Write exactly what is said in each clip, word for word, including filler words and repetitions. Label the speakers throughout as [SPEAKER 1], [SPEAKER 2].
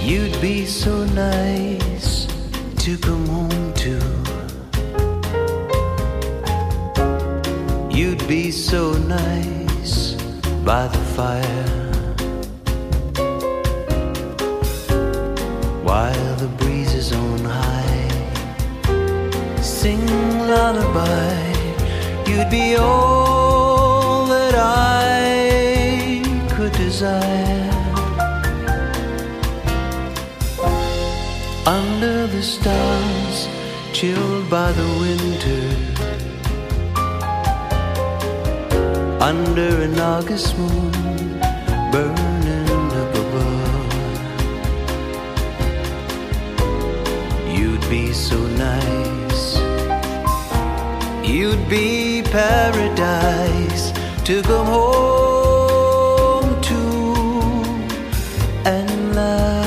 [SPEAKER 1] You'd be so nice to come home to. You'd be so nice by the fire, while the breeze is on high. Sing lullaby, you'd be all that I could desire. Under the stars, chilled by the winter, under an August moon, burning up above. You'd be so nice, you'd be paradise to come home to and love.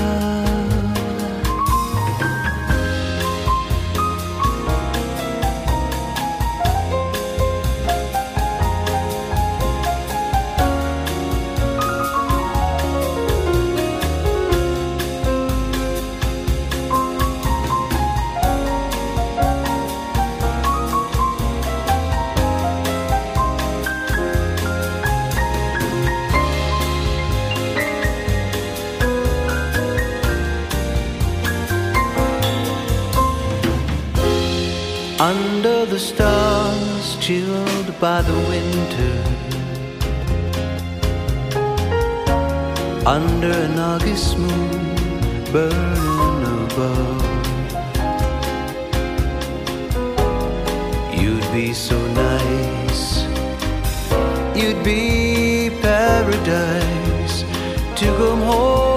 [SPEAKER 1] Under the stars, chilled by the winter, under an August moon, burning above. You'd be so nice, you'd be paradise to come home